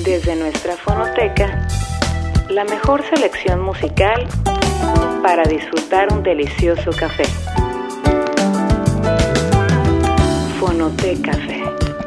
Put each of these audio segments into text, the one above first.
Desde nuestra fonoteca, la mejor selección musical para disfrutar un delicioso café. Fonoteca Café.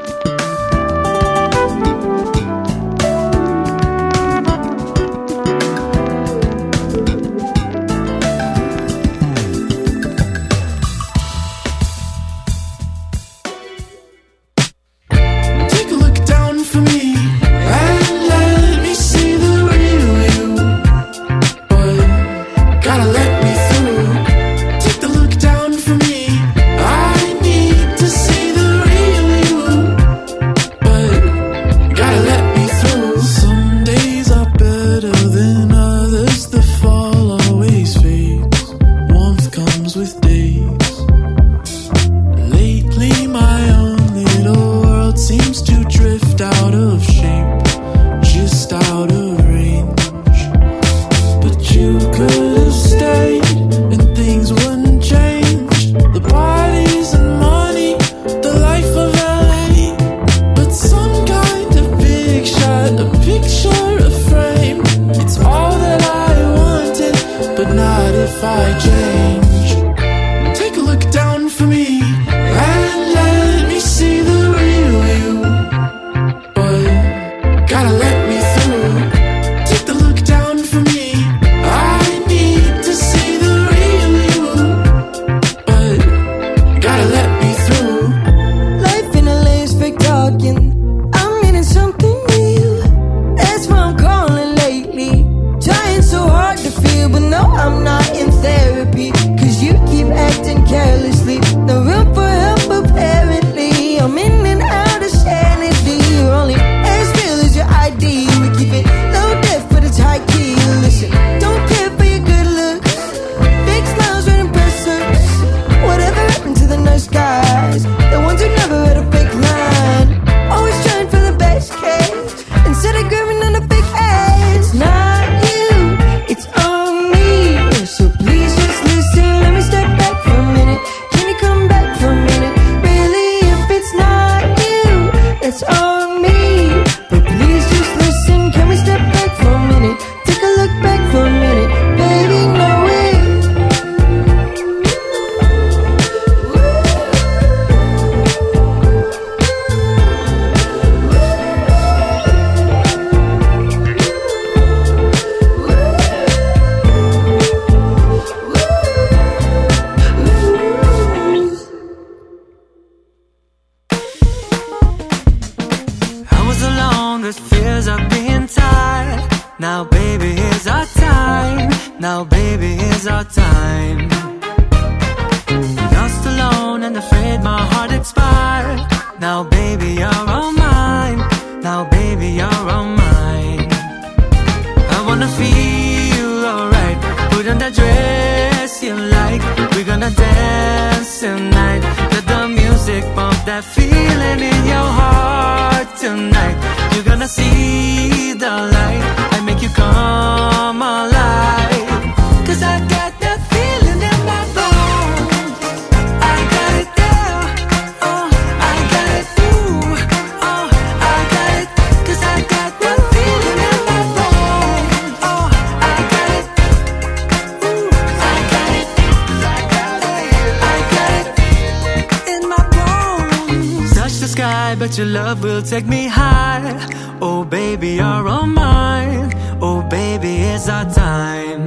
But your love will take me high. Oh baby, you're all mine. Oh baby, it's our time.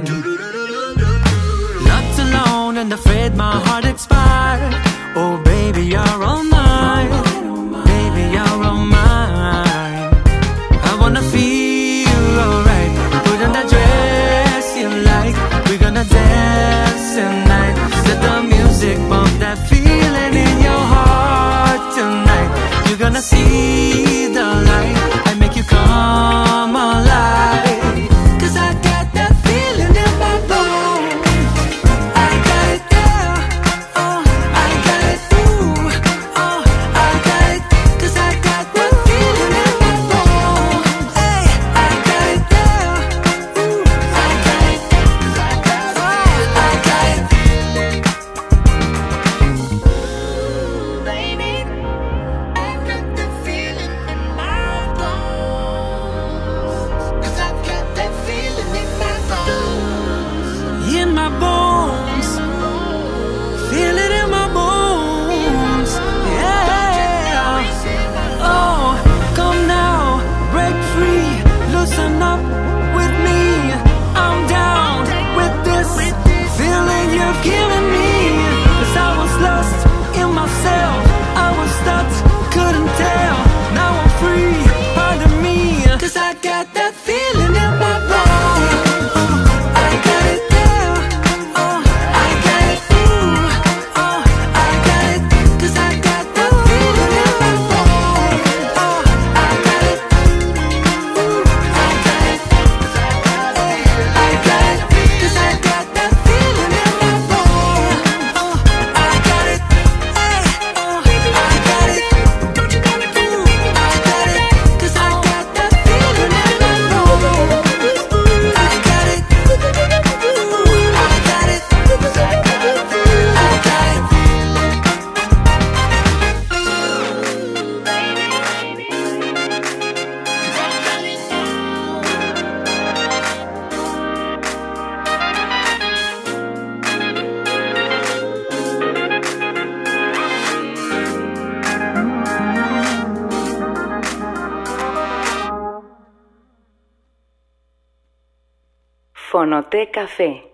Left alone and afraid my heart expired. Oh baby, you're all mine. Baby, you're all mine. I wanna feel alright. Put on that dress you like. We're gonna dance tonight. Let the music bump that feeling in your heart tonight. You're gonna see the light. I make you come alive. 'Cause I got that feeling in my bones. I got it there. Oh, I got it through. Oh, I got it. 'Cause I got that feeling in my bones. Hey, I got it there. Ooh, I got it. Oh, I got it. Ooh, baby, I got the feeling. Fonoteca Café.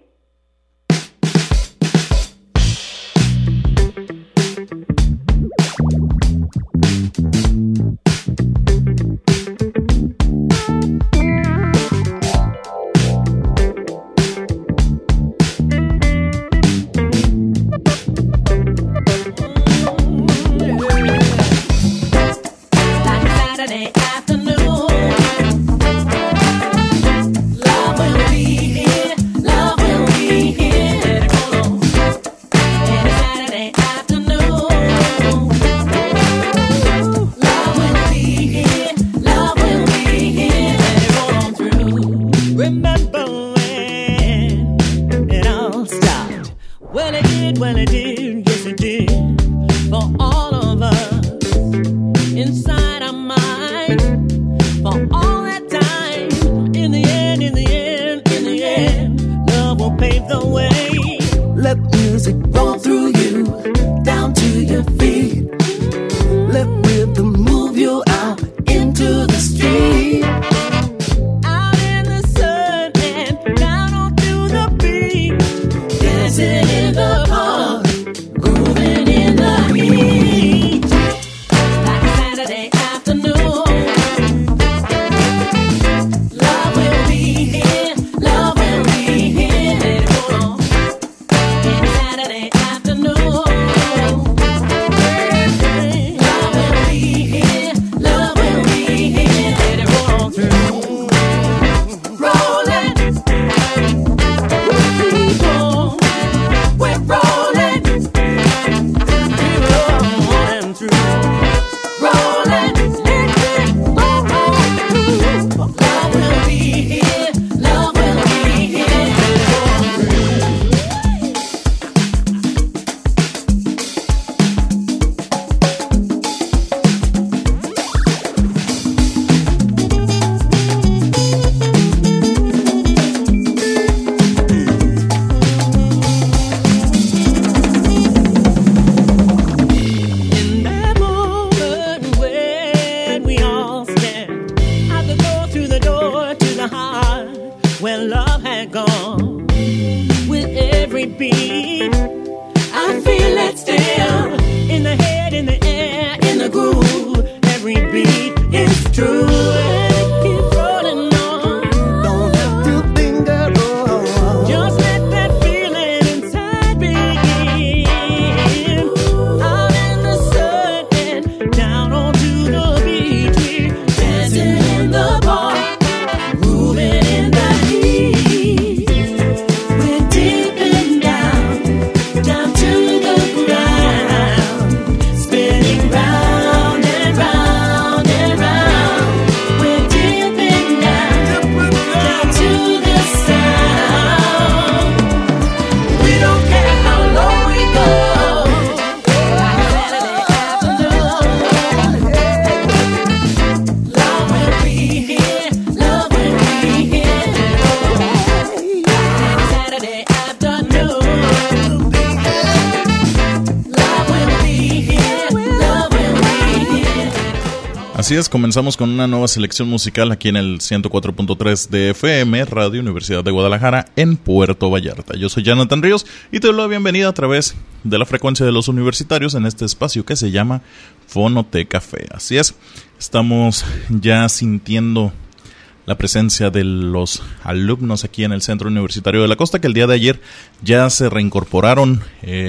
Así es, comenzamos con una nueva selección musical aquí en el 104.3 de FM, Radio Universidad de Guadalajara, en Puerto Vallarta. Yo soy Jonathan Ríos y te doy la bienvenida a través de la frecuencia de los universitarios en este espacio que se llama Fonoteca Café. Así es, estamos ya sintiendo la presencia de los alumnos aquí en el Centro Universitario de la Costa, que el día de ayer ya se reincorporaron,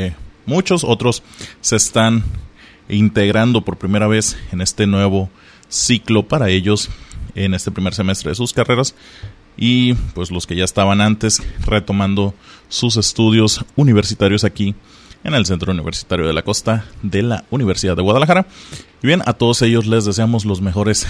muchos otros se están integrando por primera vez en este nuevo ciclo para ellos en este primer semestre de sus carreras, y pues los que ya estaban antes retomando sus estudios universitarios aquí en el Centro Universitario de la Costa de la Universidad de Guadalajara. Y bien, a todos ellos les deseamos los mejores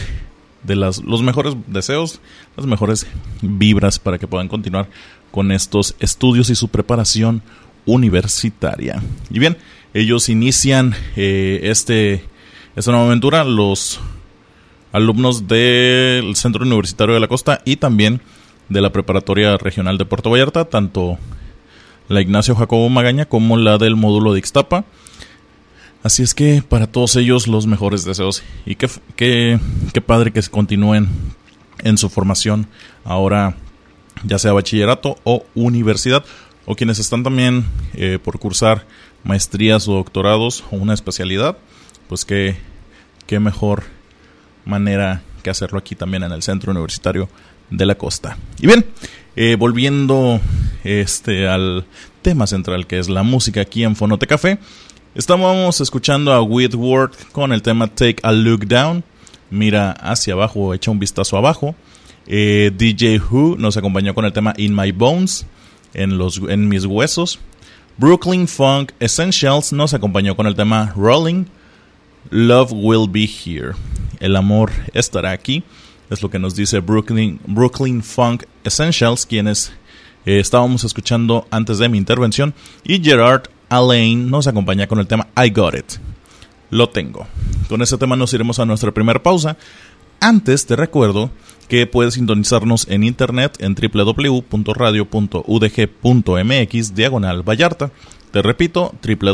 deseos, las mejores vibras para que puedan continuar con estos estudios y su preparación universitaria. Y bien, ellos inician esta nueva aventura, los alumnos del Centro Universitario de la Costa y también de la Preparatoria Regional de Puerto Vallarta, tanto la Ignacio Jacobo Magaña como la del módulo de Ixtapa. Así es que para todos ellos los mejores deseos, y qué padre que continúen en su formación ahora ya sea bachillerato o universidad, o quienes están también por cursar maestrías o doctorados o una especialidad, pues qué mejor manera que hacerlo aquí también en el Centro Universitario de la Costa. Y bien, volviendo al tema central, que es la música aquí en Fonote Café, estamos escuchando a Whitworth con el tema Take a Look Down, mira hacia abajo, echa un vistazo abajo. DJ Who nos acompañó con el tema In My Bones, en mis huesos. Brooklyn Funk Essentials nos acompañó con el tema Rolling, Love Will Be Here, el amor estará aquí, es lo que nos dice Brooklyn Funk Essentials, quienes estábamos escuchando antes de mi intervención. Y Gerard Alain nos acompaña con el tema I Got It, lo tengo. Con ese tema nos iremos a nuestra primera pausa. Antes te recuerdo que puedes sintonizarnos en internet en www.radio.udg.mx/Vallarta. Te repito,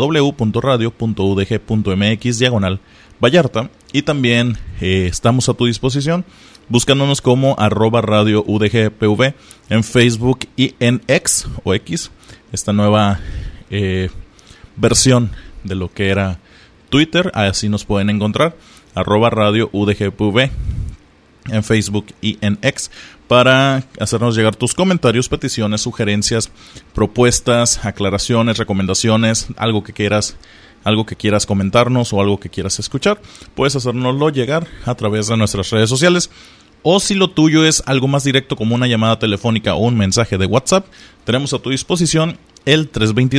www.radio.udg.mx/Vallarta. Y también estamos a tu disposición buscándonos como @radioudgpv en Facebook y en X o X, esta nueva versión de lo que era Twitter. Así nos pueden encontrar, @radioudgpv en Facebook y en X, para hacernos llegar tus comentarios, peticiones, sugerencias, propuestas, aclaraciones, recomendaciones, algo que quieras comentarnos o algo que quieras escuchar. Puedes hacérnoslo llegar a través de nuestras redes sociales, o si lo tuyo es algo más directo como una llamada telefónica o un mensaje de WhatsApp, tenemos a tu disposición el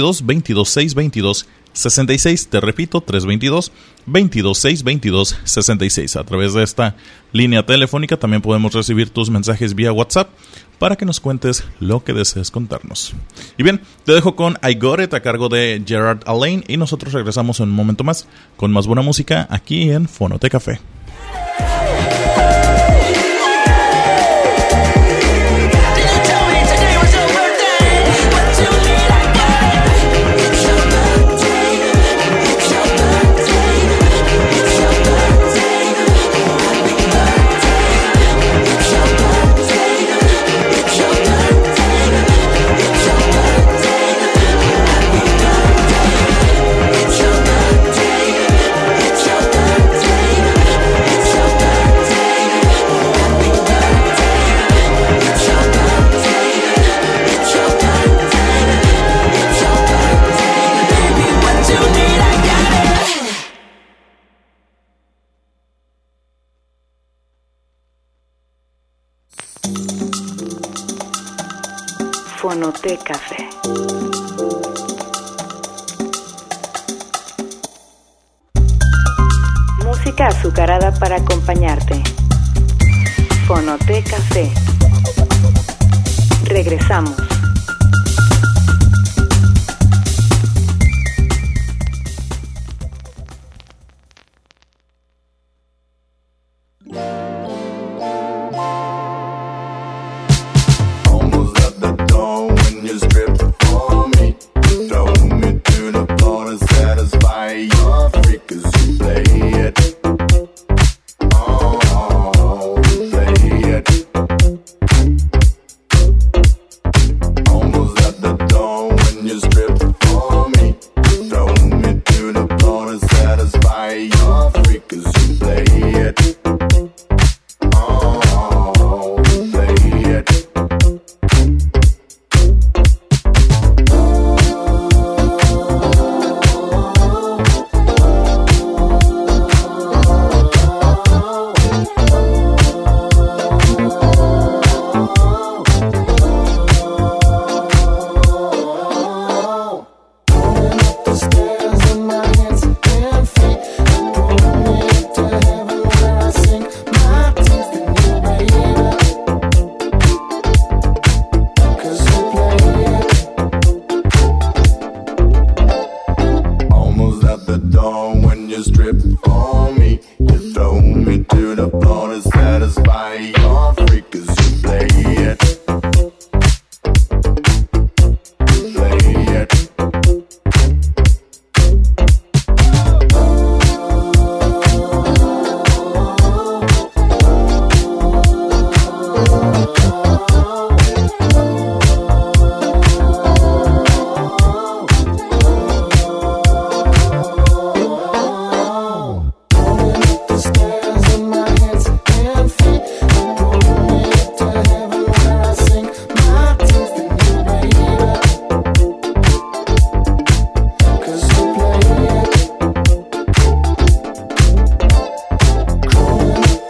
322-226-2266. Te repito, 322-226-2266. A través de esta línea telefónica también podemos recibir tus mensajes vía WhatsApp para que nos cuentes lo que desees contarnos. Y bien, te dejo con I Got It a cargo de Gerard Alain, y nosotros regresamos en un momento más con más buena música aquí en Fonote Café. Fonote Café. Música azucarada para acompañarte. Fonote Café. Regresamos.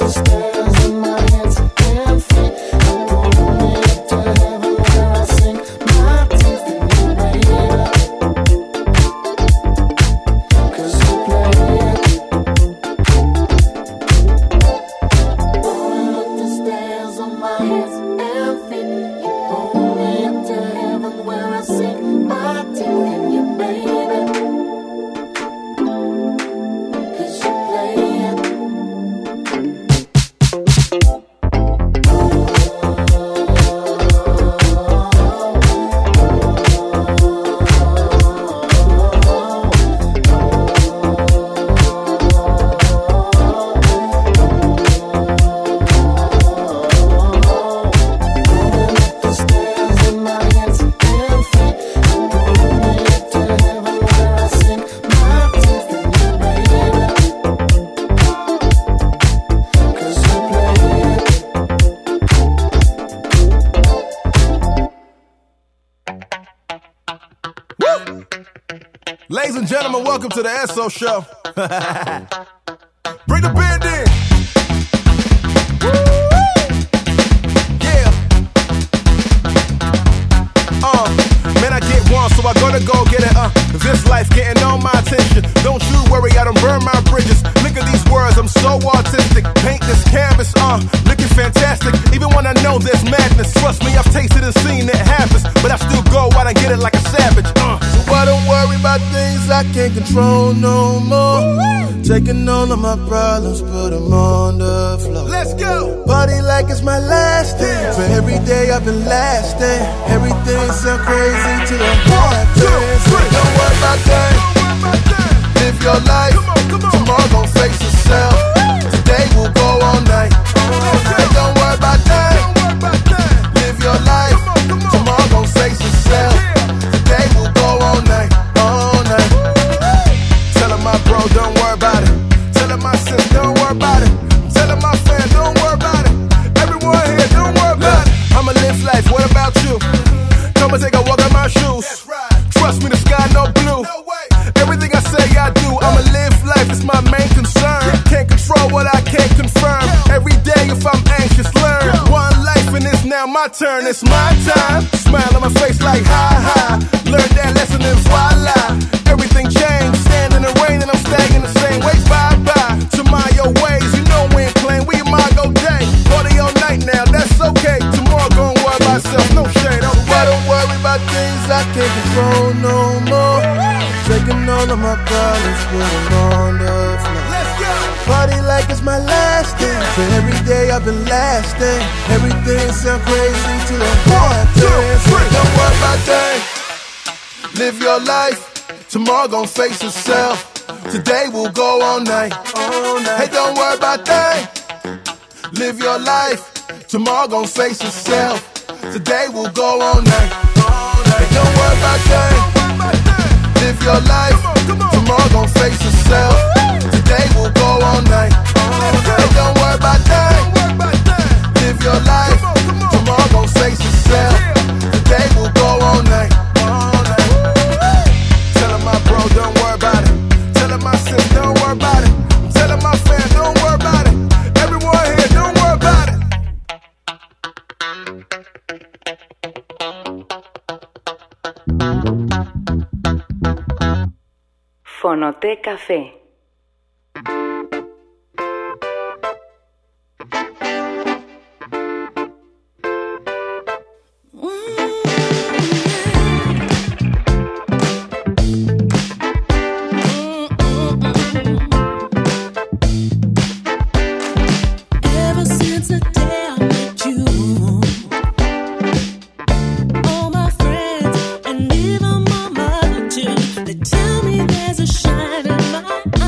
Ladies and gentlemen, welcome to the Esso Show. Bring the band in. Yeah. Man, I get one, so I gotta go get it. This life getting all my attention. Don't you worry, I don't burn my bridges. Look at these words, I'm so artistic. Paint this canvas, looking fantastic. Even when I know there's madness, trust me, I've tasted and seen it happens. But I still go out and get it like a savage. So I don't worry about things I can't control no more. Taking all of my problems, put them on the floor. Let's go! Party like it's my last day. For every day I've been lasting. Everything sound crazy to the heart. Don't worry about things. Live your life. Tomorrow gon' face itself. Today will go all night. Hey, don't worry about things. Live your life. Tomorrow gon' face itself. Today will go all night. All night. Tellin' my bro, don't worry about it. Tellin' my sis, don't worry about it. Tellin' my fan, don't worry about it. Everyone here, don't worry about it. I'ma live life, what about you? Come and take a walk in my shoes. Trust me, the sky no blue. Everything I say I do, I'ma live life, it's my main concern. Can't control what I can't confirm. Every day if I'm anxious, learn. One life and it's now my turn, it's my time. Smile on my face like ha. Learn that lesson and voila. Everything changed, stand in the rain and I'm staying the same way. Bye. To my your ways, you know we ain't playing, we might go day. Party all night now, that's okay. Tomorrow gon' worry about myself, no shade. I don't worry about things I can't control no more. Taking all of my problems, put them on the floor. Let's go! Party like it's my last day. For every day I've been lasting. Everything sound crazy to the heart. Don't worry about things. Live your life. Tomorrow gon' face itself. Today will go all night. Hey, don't worry about things. Live your life. Tomorrow gon' face itself. Today will go all night. Hey, don't worry about things. Live your life. Tomorrow gon' face itself. Today will go all night. Hey, don't worry about things. Live your life. Tomorrow gon' face itself. Today will go all night. Tellin' my bro, don't worry about it. Tellin' my sis, don't worry about it. Tellin' my fan, don't worry about it. Everyone here, don't worry about it. Fonoteca Fe. Ever since the day I met you, all my friends and even my mother too, they tell me there's a shine in my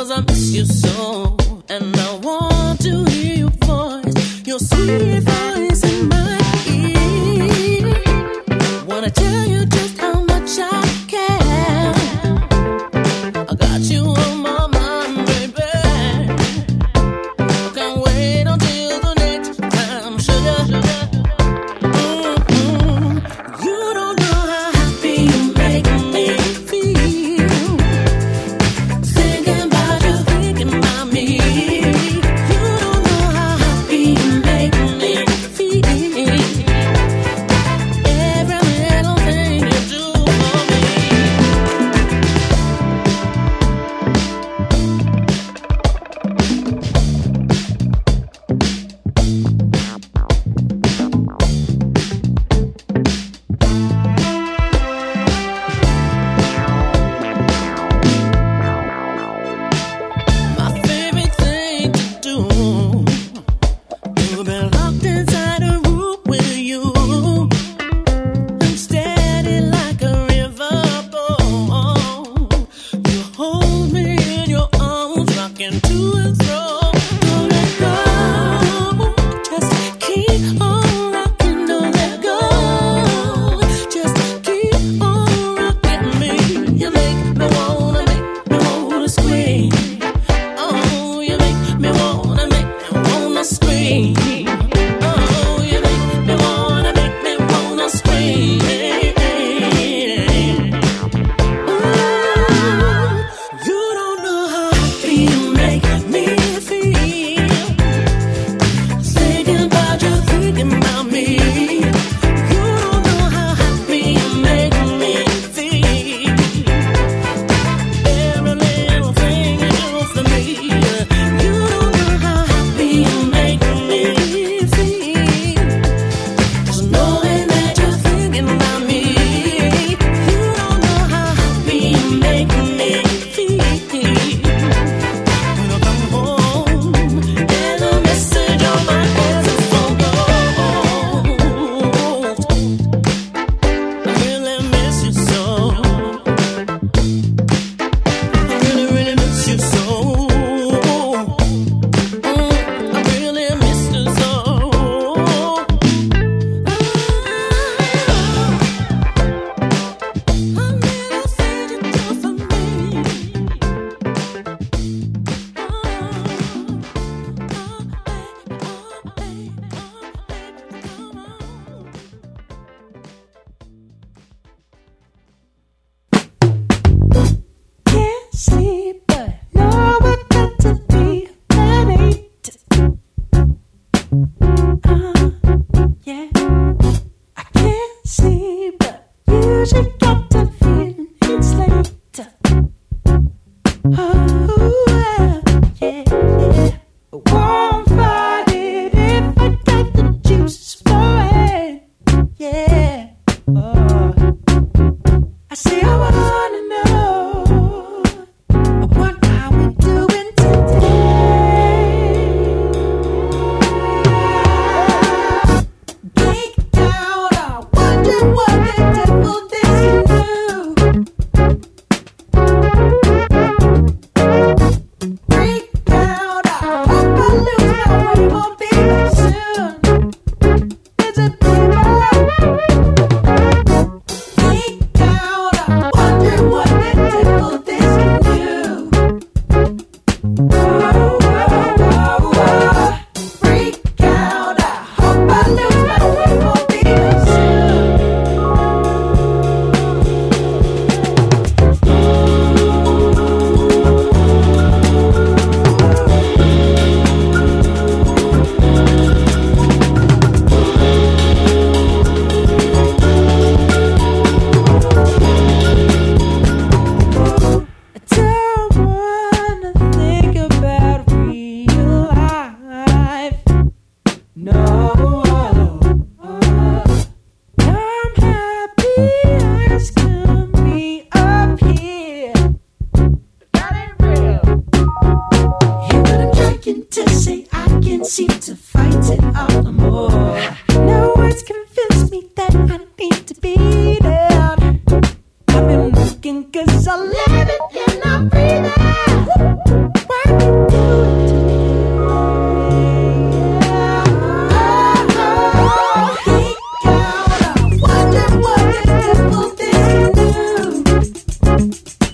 'cause I miss you so, and I want to hear your voice, your sweet voice in my ear. Wanna tell you just how much I care. I got you on my mind, baby. I can't wait until the next time, sugar. You don't know how happy you make me feel. Thinking about you, thinking about me. You don't know how happy you make me feel. Every little thing you do for me. My favorite thing to do, to be locked inside a room with you. I'm steady like a riverboat. You hold me in your arms, rocking to and fro. Don't let go, just keep on rocking. Don't let go, just keep on rocking me. You make me wanna scream. Oh, you make me wanna scream. Oh, you make me wanna scream. You don't know how happy you make me feel. Thinking about you, thinking about me. You don't know how happy you make me feel. Every little thing you do for me. You don't know how happy you make me feel. Just knowing that you're thinking about me. You don't know how happy you make me feel. When I come home, there's a message on my telephone goes. I really miss you so. I really miss you so. I really miss you so. I never said you do for me. Can't sleep, but know I got to be ready. Yeah. I can't sleep, but usually got the feeling it's late. Yeah. Won't fight it if I got the juices flowing. Yeah. I say I wanna know what are we doing today? Geek out, I wonder what the devil this can do.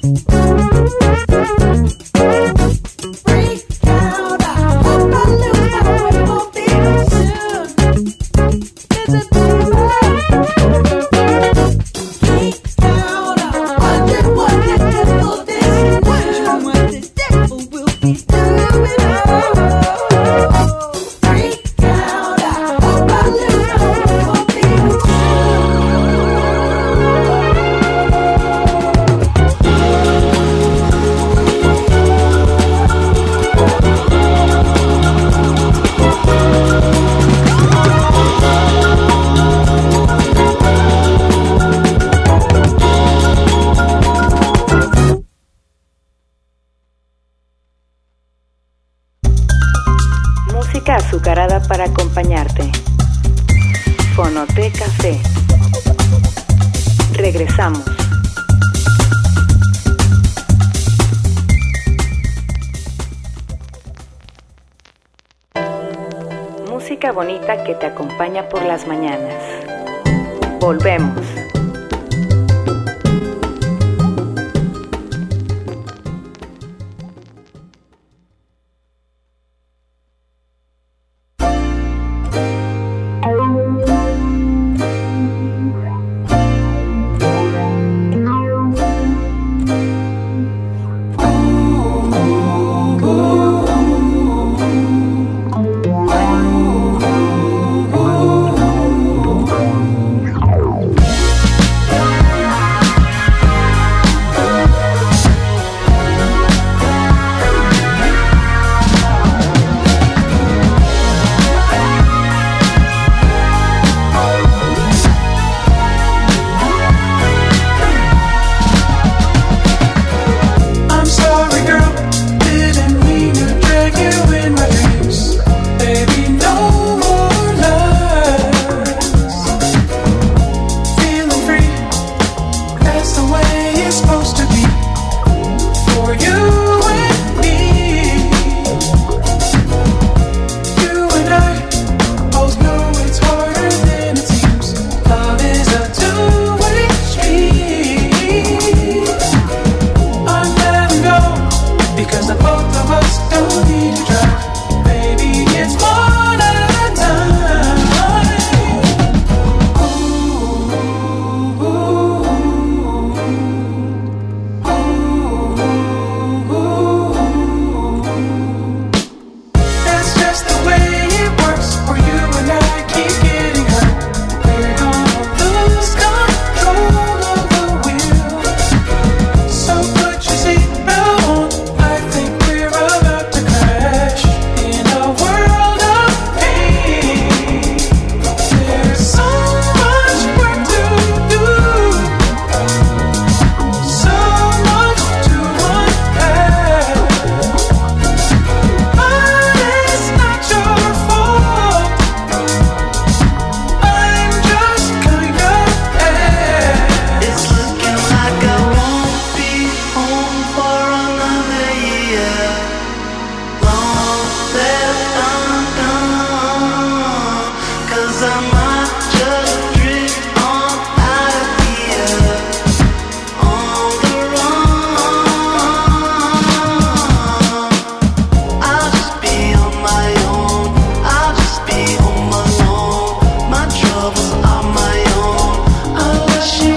Azucarada para acompañarte. Fonoteca C. Regresamos. Música bonita que te acompaña por las mañanas. Volvemos.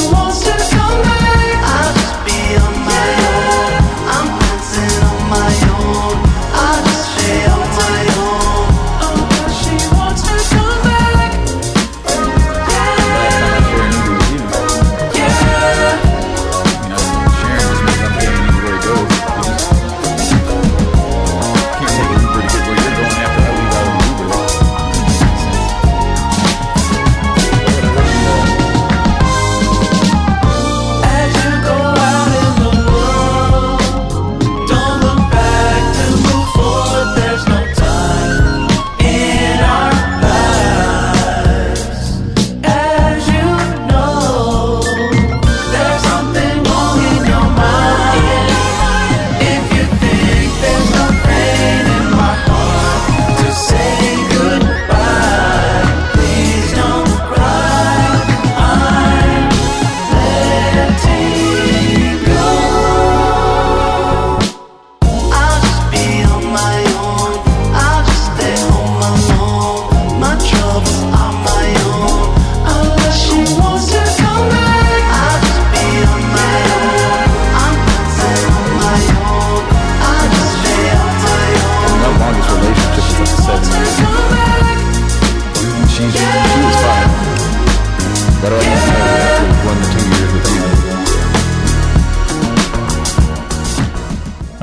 My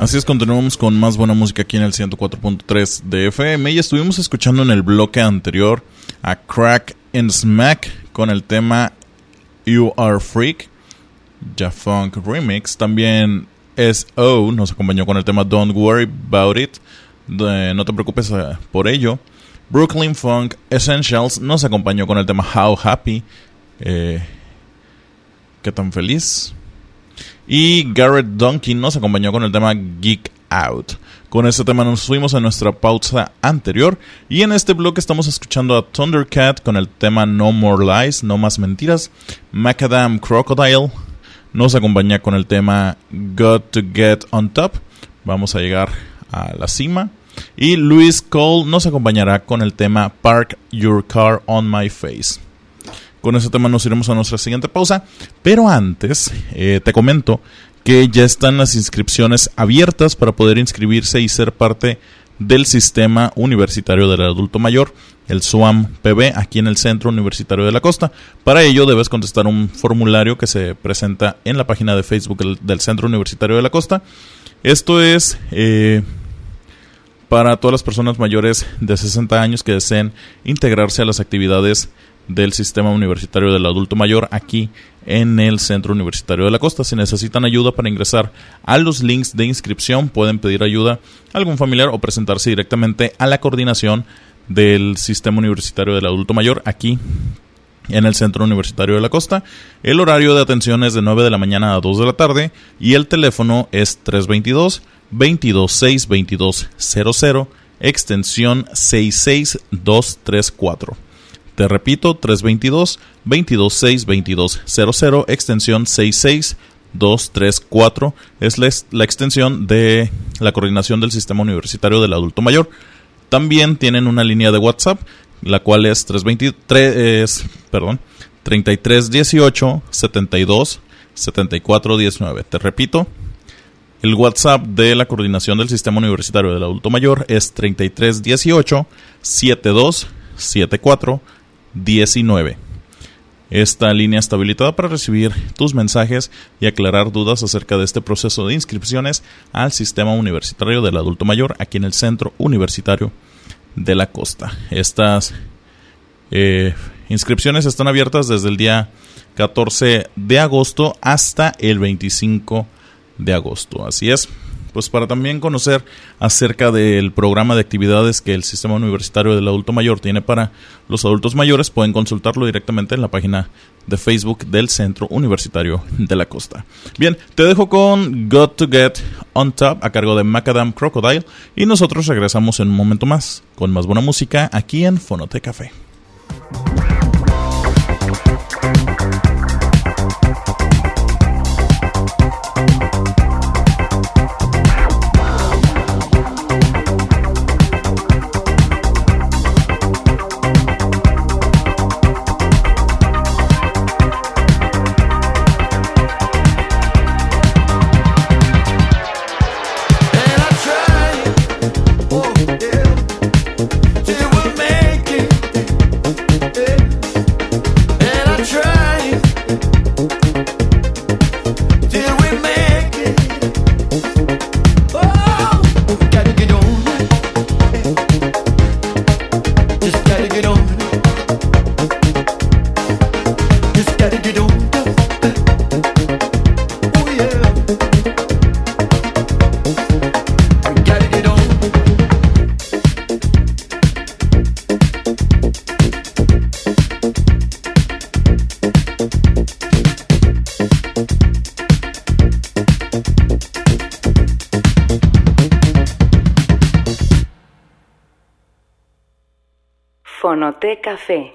Así es, continuamos con más buena música aquí en el 104.3 de FM y estuvimos escuchando en el bloque anterior a Crack and Smack con el tema You Are Freak, Jafunk Remix. También S.O. nos acompañó con el tema Don't Worry About It, no te preocupes por ello. Brooklyn Funk Essentials nos acompañó con el tema How Happy, qué tan feliz. Y Garrett Donkey nos acompañó con el tema Geek Out. Con este tema nos fuimos a nuestra pausa anterior. Y en este bloque estamos escuchando a Thundercat con el tema No More Lies, No Más Mentiras. Macadam Crocodile nos acompaña con el tema Got to Get on Top, vamos a llegar a la cima. Y Luis Cole nos acompañará con el tema Park Your Car on My Face. Con ese tema nos iremos a nuestra siguiente pausa, pero antes te comento que ya están las inscripciones abiertas para poder inscribirse y ser parte del Sistema Universitario del Adulto Mayor, el SUAM-PB, aquí en el Centro Universitario de la Costa. Para ello debes contestar un formulario que se presenta en la página de Facebook del Centro Universitario de la Costa. Esto es para todas las personas mayores de 60 años que deseen integrarse a las actividades del Sistema Universitario del Adulto Mayor aquí en el Centro Universitario de la Costa. Si necesitan ayuda para ingresar a los links de inscripción, pueden pedir ayuda a algún familiar o presentarse directamente a la coordinación del Sistema Universitario del Adulto Mayor aquí en el Centro Universitario de la Costa. El horario de atención es de 9 de la mañana a 2 de la tarde y el teléfono es 322-226-2200, extensión 66234. Te repito, 322-226-2200, extensión 66234. Es la extensión de la coordinación del Sistema Universitario del Adulto Mayor. También tienen una línea de WhatsApp, la cual es 3318 72 74 19. Te repito, el WhatsApp de la coordinación del Sistema Universitario del Adulto Mayor es 3318 72 74 19. Esta línea está habilitada para recibir tus mensajes y aclarar dudas acerca de este proceso de inscripciones al Sistema Universitario del Adulto Mayor aquí en el Centro Universitario de la Costa. Estas inscripciones están abiertas desde el día 14 de agosto hasta el 25 de agosto. Así es. Pues para también conocer acerca del programa de actividades que el Sistema Universitario del Adulto Mayor tiene para los adultos mayores, pueden consultarlo directamente en la página de Facebook del Centro Universitario de la Costa. Bien, te dejo con Got to Get on Top a cargo de Macadam Crocodile y nosotros regresamos en un momento más con más buena música aquí en Fonote Café. Fonote Café.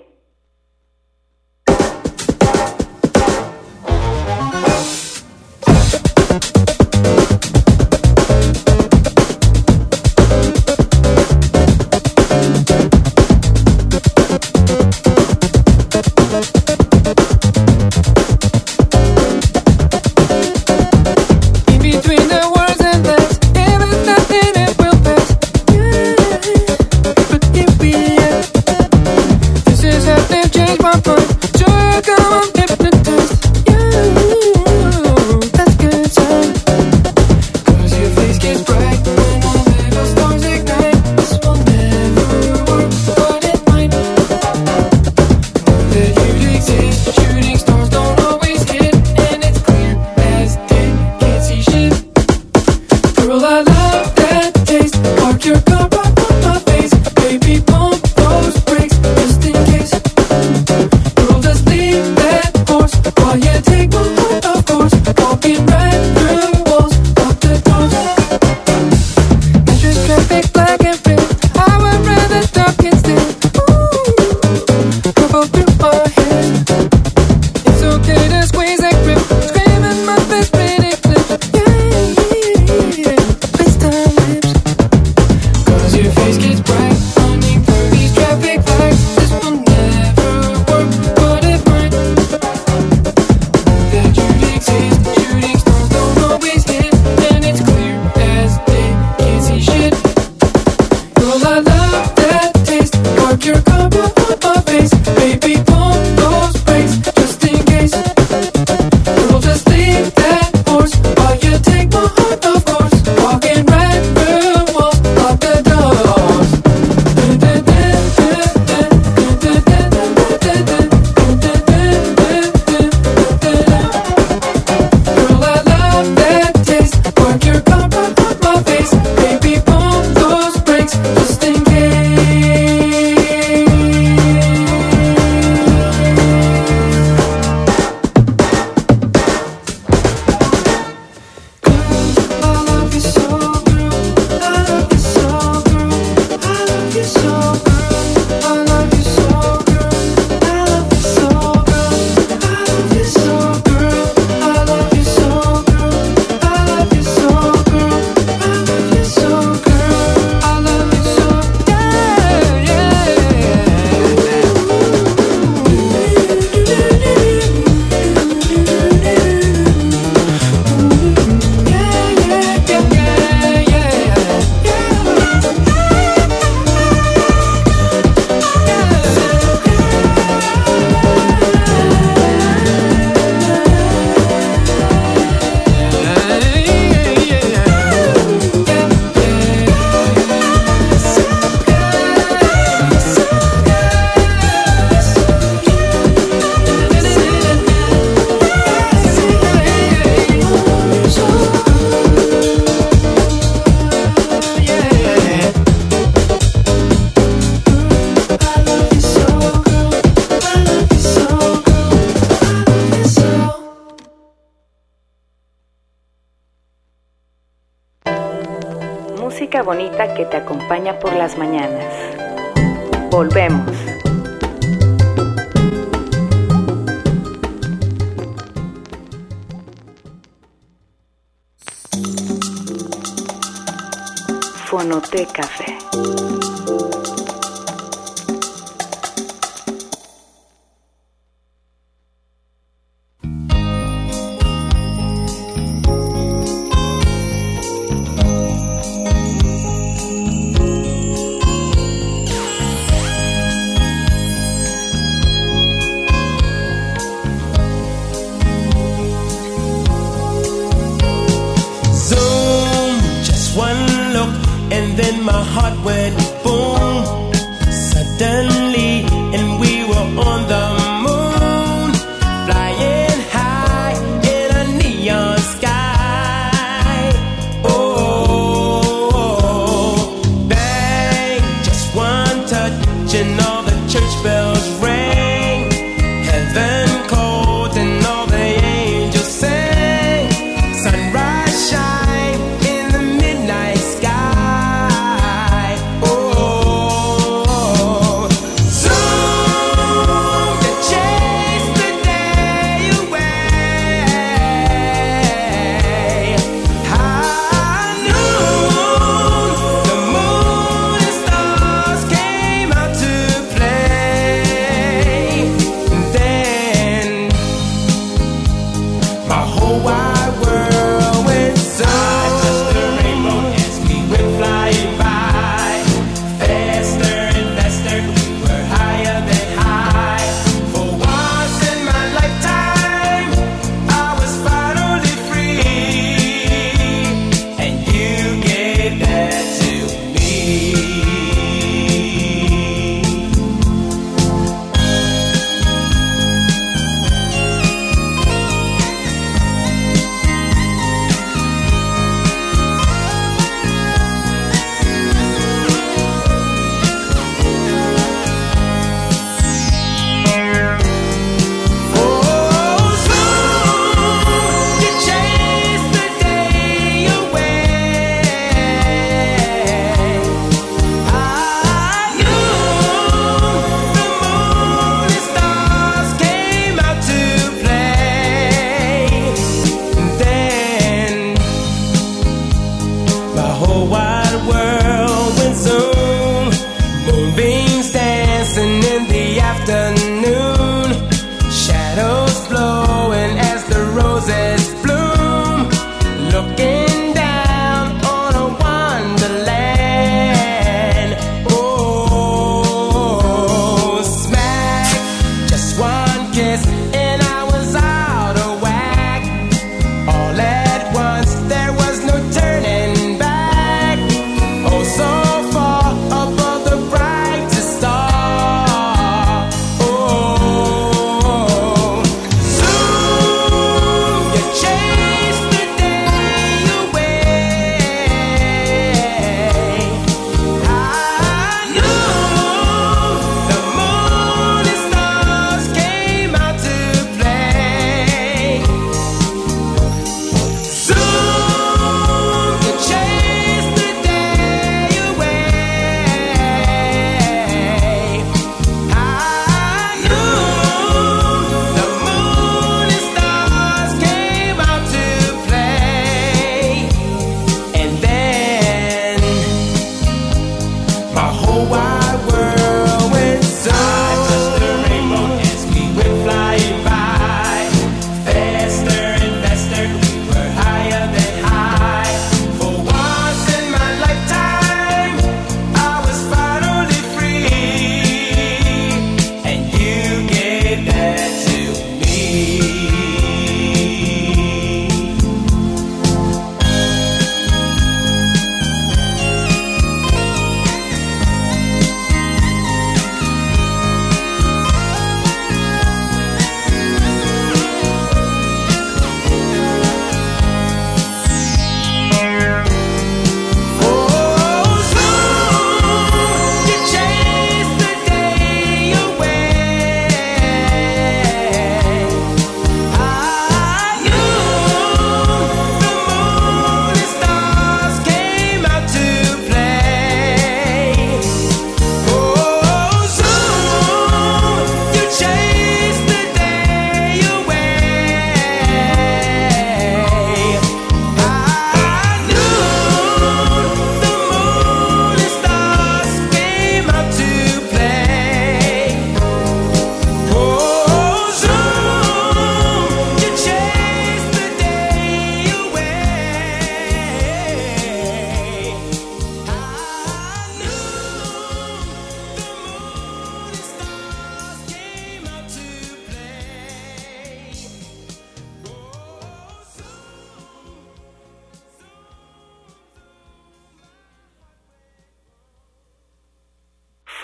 This is Girl, I love that taste. Park your car right on my face. Baby, pump those brakes just in case. Girl, just leave that horse while you take my heart, of course. Walking right through walls, lock the doors. Measure traffic black and red. I would rather talk instead. Go through my head. It's okay to squeeze and grip. Screaming my face pretty clip. Yeah. FaceTime lips. 'Cause your face gets bright running through these traffic lights. This will never work, but it might. That you'd exist. Shooting stars don't always hit. And it's clear as day. Can't see shit. Girl, I love that taste. Park your car right on my face. Baby, pump those brakes just in case. Girl, just leave that horse while you take my heart, of course. Walking right through walls, lock the doors. Girl, I love that taste. Park your car right on my face. Baby, pump those brakes just in Música bonita que te acompaña por las mañanas. Volvemos. Fonoteca Café. My whole wide world went so. I touched the rainbow, asked me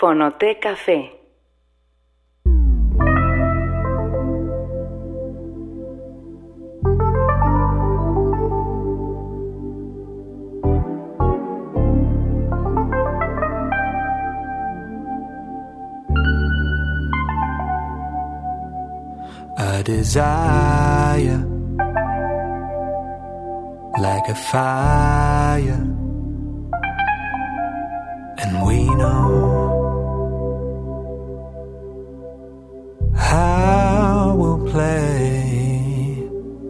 Fonoté Café. A desire like a fire, and we know how we'll play.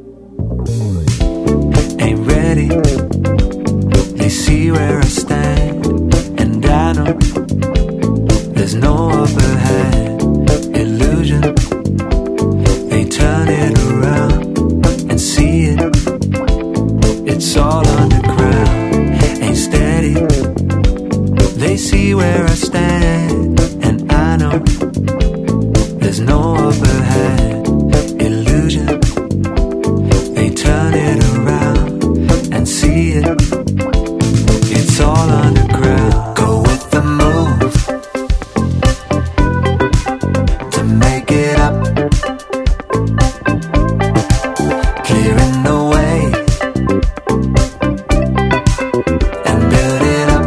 Ain't ready, they see where I stand, and I know there's no upper hand. Illusion, they turn it around and see it. It's all underground, ain't steady. They see where I stand, and I know there's no upper hand. Illusion, they turn it around and see it. It's all underground. Go with the move to make it up. Clearing the way and build it up.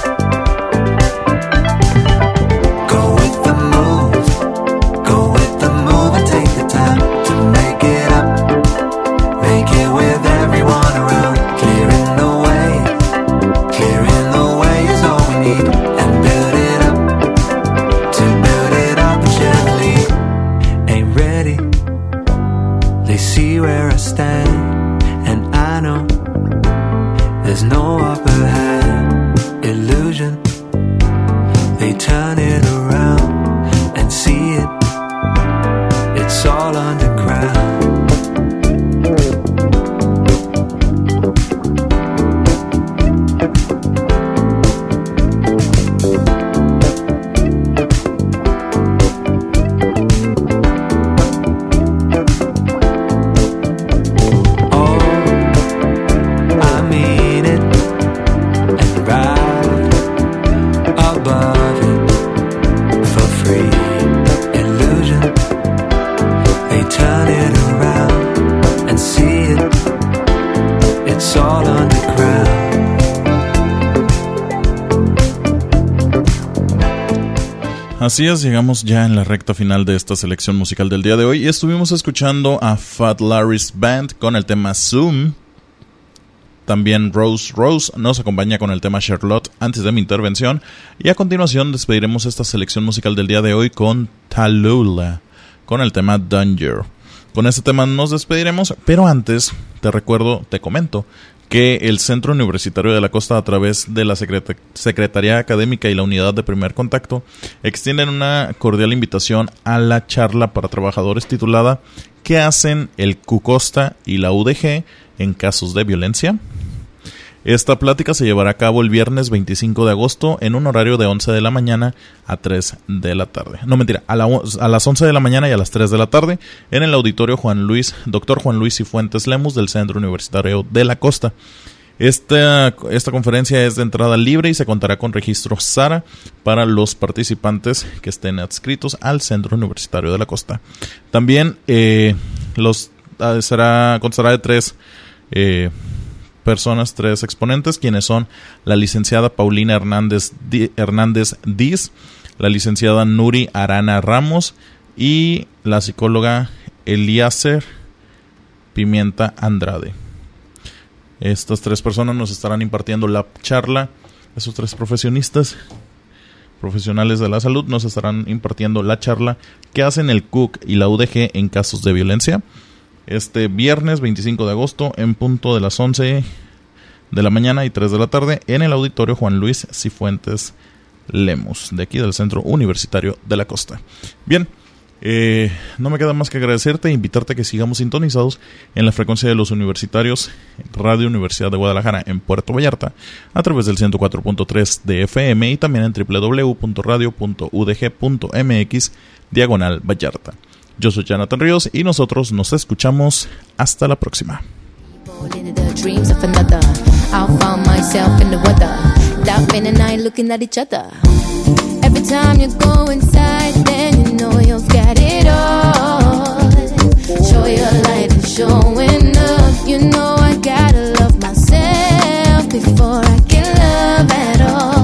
Go with the move and take the time to make it up. Make it with everyone around. Clearing the way is all we need. And build it up, to build it up gently. Ain't ready, they see where I stand, and I know there's no upper hand. Illusion, they turn it around and see it. It's all underground. I mean it, and right above it for free. Illusion, they turn it around and see it. It's all underground. Así es, llegamos ya en la recta final de esta selección musical del día de hoy y estuvimos escuchando a Fat Larry's Band con el tema Zoom. También Rose nos acompaña con el tema Charlotte antes de mi intervención. Y a continuación despediremos esta selección musical del día de hoy con Tallulah, con el tema Danger. Con este tema nos despediremos, pero antes te comento que el Centro Universitario de la Costa, a través de la Secretaría Académica y la Unidad de Primer Contacto, extienden una cordial invitación a la charla para trabajadores titulada ¿Qué hacen el CUCOSTA y la UDG en casos de violencia? Esta plática se llevará a cabo el viernes 25 de agosto en un horario de 11 de la mañana a 3 de la tarde. No, mentira, a las 11 de la mañana y a las 3 de la tarde en el auditorio Dr. Juan Luis Cifuentes Lemus del Centro Universitario de la Costa. Esta conferencia es de entrada libre y se contará con registro SARA para los participantes que estén adscritos al Centro Universitario de la Costa. También constará de tres exponentes, quienes son la licenciada Paulina Hernández Diz, la licenciada Nuri Arana Ramos y la psicóloga Eliezer Pimienta Andrade. Estas tres personas nos estarán impartiendo la charla. Esos tres profesionales de la salud nos estarán impartiendo la charla que hacen el CUC y la UDG en casos de violencia. Este viernes 25 de agosto en punto de las 11 de la mañana y 3 de la tarde en el auditorio Juan Luis Cifuentes Lemus, de aquí del Centro Universitario de la Costa. Bien, no me queda más que agradecerte e invitarte a que sigamos sintonizados en la frecuencia de los universitarios, Radio Universidad de Guadalajara en Puerto Vallarta, a través del 104.3 de FM y también en www.radio.udg.mx/Vallarta. Yo soy Jonathan Ríos y nosotros nos escuchamos hasta la próxima. I found myself in the weather, laughing and I looking at each other. Every time you go inside, then you know you've got it all. Show your light and showing up. You know I gotta love myself before I can love at all.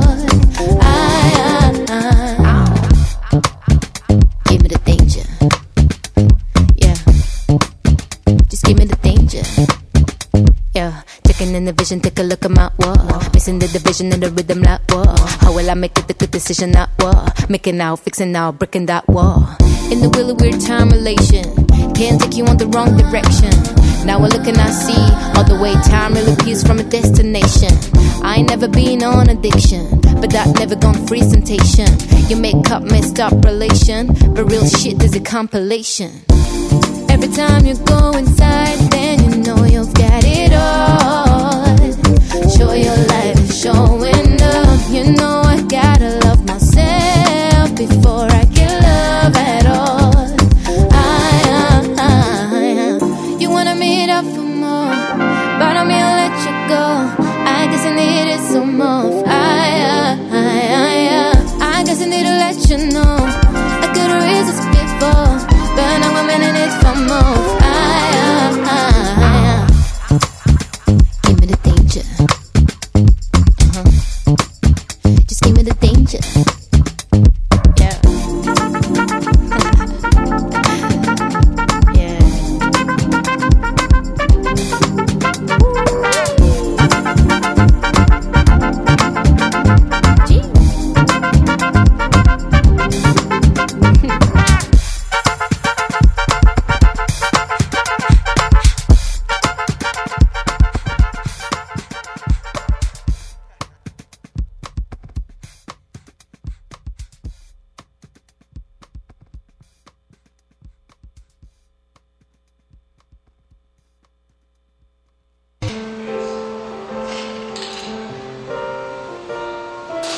Give me the danger. Yeah. Just give me the danger. Yeah. Taking in the vision, take a look at my wall. Missing the division and the rhythm like whoa. How will I make it the good decision, not war? Making out, fixing out, breaking that wall. In the really weird time relation, can't take you on the wrong direction. Now I look and I see all the way time really peels from a destination. I ain't never been on addiction, but that never gone free temptation. You make up messed up relation, but real shit is a compilation. Every time you go inside, then you know you've got it all. Show your light and showing up. You know I gotta love myself before I can love at all. You wanna meet up for more, but I'm gonna let you go. I guess I needed some more. I guess I need to let you know I could resist before, but now I'm in it for more. Give me the danger. Just give me the danger. Yeah. Yeah.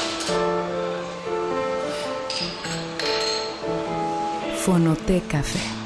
Fonoteca Café.